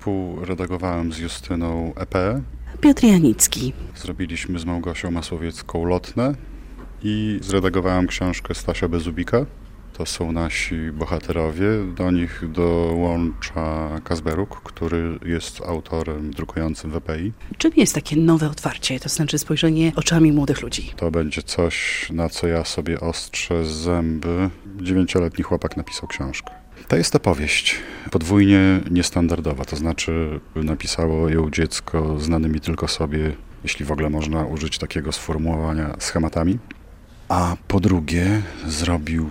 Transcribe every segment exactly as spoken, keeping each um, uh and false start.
Współredagowałem z Justyną E P. Piotr Janicki. Zrobiliśmy z Małgosią Masłowiecką Lotne i zredagowałem książkę Stasia Bezubika. To są nasi bohaterowie. Do nich dołącza Kazberuk, który jest autorem drukującym w E P I. Czym jest takie nowe otwarcie, to znaczy spojrzenie oczami młodych ludzi? To będzie coś, na co ja sobie ostrzę zęby. Dziewięcioletni chłopak napisał książkę. To jest opowieść podwójnie niestandardowa, to znaczy napisało ją dziecko znanymi tylko sobie, jeśli w ogóle można użyć takiego sformułowania, schematami. A po drugie zrobił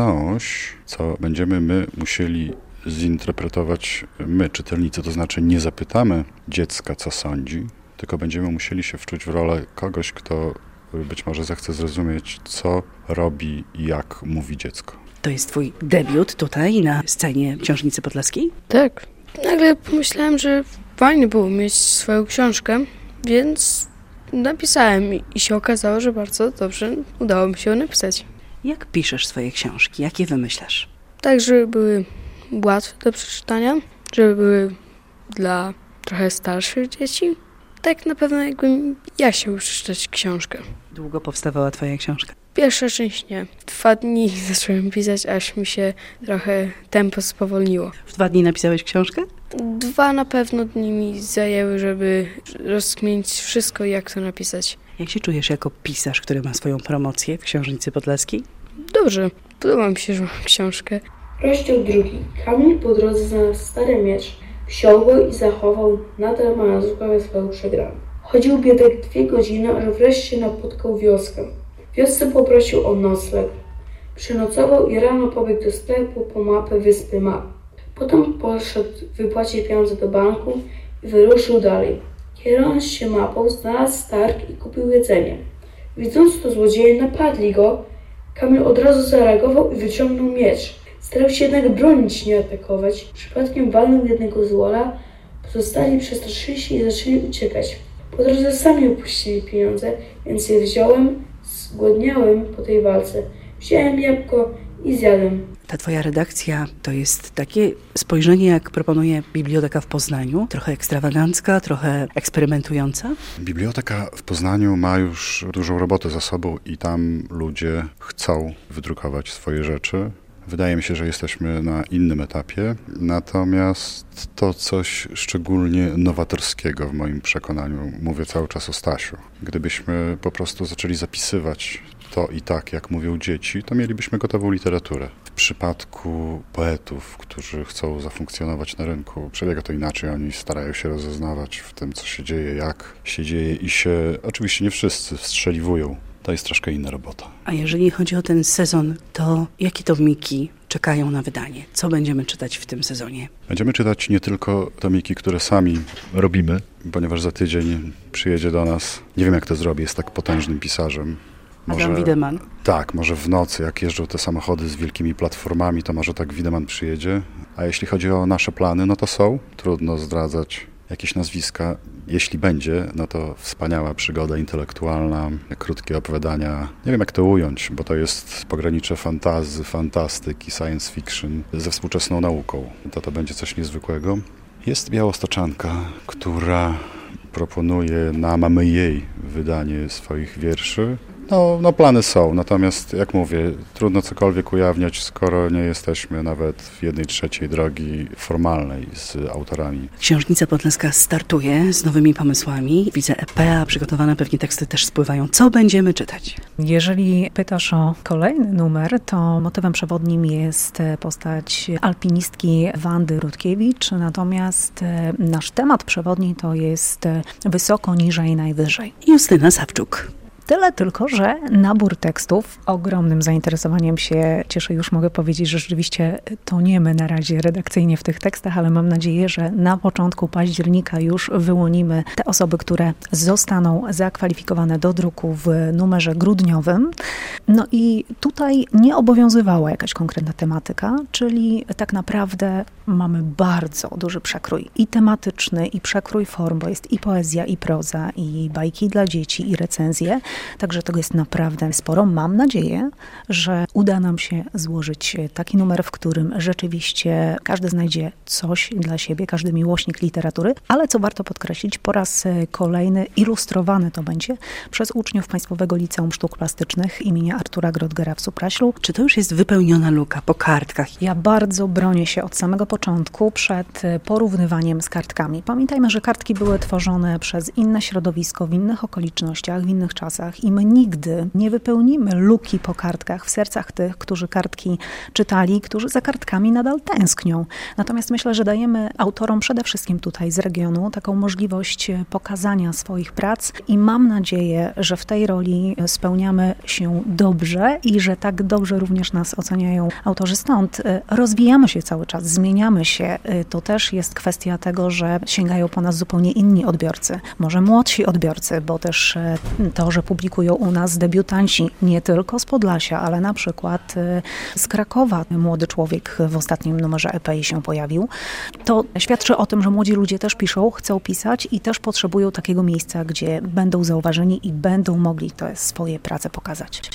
coś, co będziemy my musieli zinterpretować my, czytelnicy. To znaczy nie zapytamy dziecka, co sądzi, tylko będziemy musieli się wczuć w rolę kogoś, kto być może zechce zrozumieć, co robi i jak mówi dziecko. To jest twój debiut tutaj na scenie Książnicy Podlaskiej? Tak. Nagle pomyślałem, że fajnie było mieć swoją książkę, więc napisałem i się okazało, że bardzo dobrze udało mi się ją napisać. Jak piszesz swoje książki? Jak je wymyślasz? Tak, żeby były łatwe do przeczytania, żeby były dla trochę starszych dzieci. Tak na pewno jakbym ja chciał przeczytać książkę. Długo powstawała twoja książka? Pierwsza część nie. Dwa dni zacząłem pisać, aż mi się trochę tempo spowolniło. W dwa dni napisałeś książkę? Dwa na pewno dni mi zajęły, żeby rozkminić wszystko, jak to napisać. Jak się czujesz jako pisarz, który ma swoją promocję w Książnicy Podlaskiej? Dobrze. Podoba mi się, że mam książkę. Rozdział drugi. Kamil po drodze znalazł stary miecz, wziął go i zachował, nadal mając w głowie swoją przegraną. Chodził biedek dwie godziny, aż wreszcie napotkał wioskę. W wiosce poprosił o nocleg. Przenocował i rano pobiegł do sklepu po mapę wyspy Map. Potem poszedł wypłacić pieniądze do banku i wyruszył dalej. Kierując się mapą, znalazł targ i kupił jedzenie. Widząc to złodzieje napadli go, Kamil od razu zareagował i wyciągnął miecz. Starał się jednak bronić, nie atakować. Przypadkiem walnął jednego z wola, pozostali przestraszyli się i zaczęli uciekać. Po drodze sami opuścili pieniądze, więc je wziąłem, zgłodniałem po tej walce. Wziąłem jabłko i zjadłem. Ta twoja redakcja to jest takie spojrzenie, jak proponuje Biblioteka w Poznaniu. Trochę ekstrawagancka, trochę eksperymentująca. Biblioteka w Poznaniu ma już dużą robotę za sobą i tam ludzie chcą wydrukować swoje rzeczy. Wydaje mi się, że jesteśmy na innym etapie, natomiast to coś szczególnie nowatorskiego w moim przekonaniu. Mówię cały czas o Stasiu. Gdybyśmy po prostu zaczęli zapisywać to i tak, jak mówią dzieci, to mielibyśmy gotową literaturę. W przypadku poetów, którzy chcą zafunkcjonować na rynku, przebiega to inaczej. Oni starają się rozeznawać w tym, co się dzieje, jak się dzieje i się, oczywiście nie wszyscy, wstrzeliwują. To jest troszkę inna robota. A jeżeli chodzi o ten sezon, to jakie tomiki czekają na wydanie? Co będziemy czytać w tym sezonie? Będziemy czytać nie tylko tomiki, które sami robimy, ponieważ za tydzień przyjedzie do nas, nie wiem jak to zrobi, jest tak potężnym pisarzem. Może, Adam Wiedemann? Tak, może w nocy, jak jeżdżą te samochody z wielkimi platformami, to może tak Wiedemann przyjedzie. A jeśli chodzi o nasze plany, no to są. Trudno zdradzać jakieś nazwiska. Jeśli będzie, no to wspaniała przygoda intelektualna, krótkie opowiadania. Nie wiem jak to ująć, bo to jest pogranicze fantazy, fantastyki, science fiction ze współczesną nauką. To to będzie coś niezwykłego. Jest Białostoczanka, która proponuje na Mamy Jej wydanie swoich wierszy. No, no plany są, natomiast jak mówię, trudno cokolwiek ujawniać, skoro nie jesteśmy nawet w jednej trzeciej drogi formalnej z autorami. Książnica Podlaska startuje z nowymi pomysłami. Widzę E P A, przygotowane pewnie teksty też spływają. Co będziemy czytać? Jeżeli pytasz o kolejny numer, to motywem przewodnim jest postać alpinistki Wandy Rutkiewicz, natomiast nasz temat przewodni to jest wysoko, niżej, najwyżej. Justyna Sawczuk. Tyle tylko, że nabór tekstów ogromnym zainteresowaniem się cieszy. Już mogę powiedzieć, że rzeczywiście toniemy na razie redakcyjnie w tych tekstach, ale mam nadzieję, że na początku października już wyłonimy te osoby, które zostaną zakwalifikowane do druku w numerze grudniowym. No i tutaj nie obowiązywała jakaś konkretna tematyka, czyli tak naprawdę mamy bardzo duży przekrój i tematyczny, i przekrój form, bo jest i poezja, i proza, i bajki dla dzieci, i recenzje. Także tego jest naprawdę sporo. Mam nadzieję, że uda nam się złożyć taki numer, w którym rzeczywiście każdy znajdzie coś dla siebie, każdy miłośnik literatury, ale co warto podkreślić, po raz kolejny ilustrowane to będzie przez uczniów Państwowego Liceum Sztuk Plastycznych imienia Artura Grottgera w Supraślu. Czy to już jest wypełniona luka po kartkach? Ja bardzo bronię się od samego początku przed porównywaniem z kartkami. Pamiętajmy, że kartki były tworzone przez inne środowisko, w innych okolicznościach, w innych czasach i my nigdy nie wypełnimy luki po kartkach w sercach tych, którzy kartki czytali, którzy za kartkami nadal tęsknią. Natomiast myślę, że dajemy autorom przede wszystkim tutaj z regionu taką możliwość pokazania swoich prac i mam nadzieję, że w tej roli spełniamy się dobrze i że tak dobrze również nas oceniają autorzy stąd. Rozwijamy się cały czas, zmieniamy się. To też jest kwestia tego, że sięgają po nas zupełnie inni odbiorcy, może młodsi odbiorcy, bo też to, że publikują u nas debiutanci nie tylko z Podlasia, ale na przykład z Krakowa. Młody człowiek w ostatnim numerze E P I się pojawił. To świadczy o tym, że młodzi ludzie też piszą, chcą pisać i też potrzebują takiego miejsca, gdzie będą zauważeni i będą mogli te swoje prace pokazać.